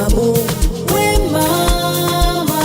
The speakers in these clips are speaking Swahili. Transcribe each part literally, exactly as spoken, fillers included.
webabo, wemama,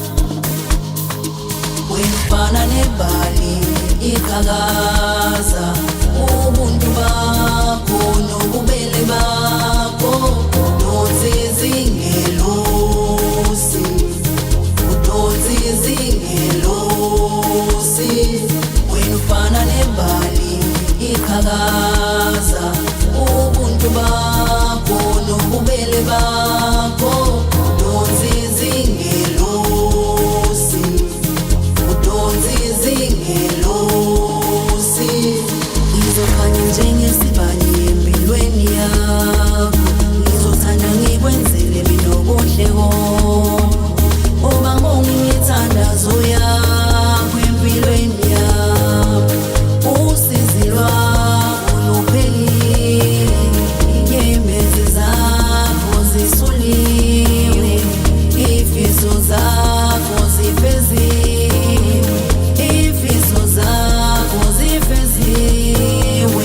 wemfana nebali iqhakaza ubuntu bakho nobubele bakho udonse izingelosi, udonse izingelosi, wemfana nebali iqhakaza ubuntu bakho nobubele bakho udonse izingelosi, udonse izingelosi, izokhanya njengesibani empilweni yakho, ngizothanda ngikwenzele mina okuhle konke, uba ngongithandazo yakho empilweni yakho, usizi lwakho luphelile, inyembezi zakho zisuliwe, ifiso zakho zifeziwe, ifiso zakho zifeziwe.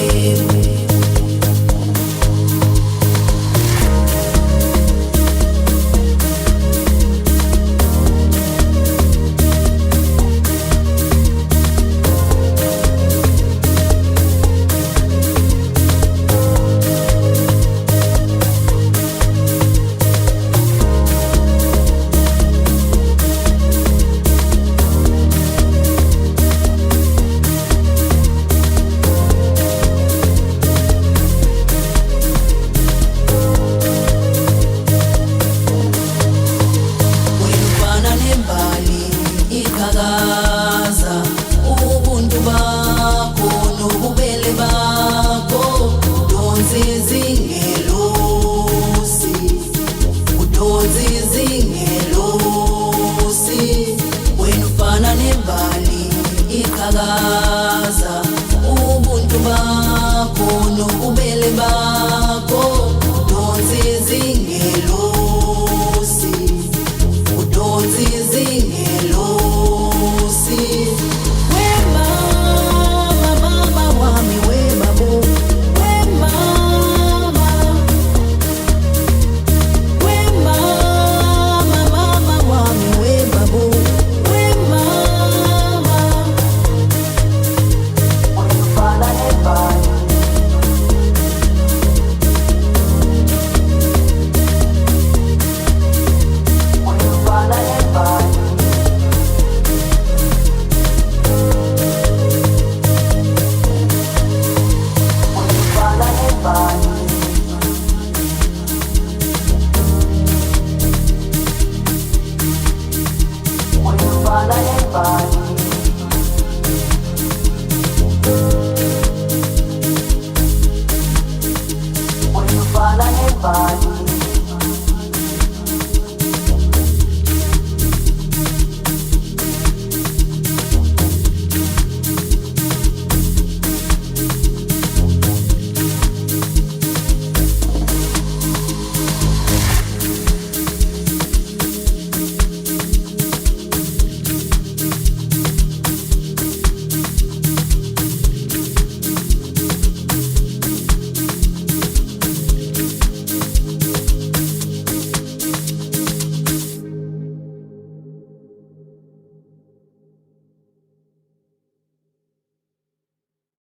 Iqhakaza ubuntu bakho nobubele bakho udonse izingelosi, udonse izingelosi, wena ufana nebali iqhakaza ubuntu bakho nobubele bakho udonse izingelosi, udonse izingelosi, wemama, mama wami webabo, wemama, wemama, mama wami webabo, wemama, wemfana nebali, wemfana nebali, wemfana nebali, wemfana nebali, wemfana nebali.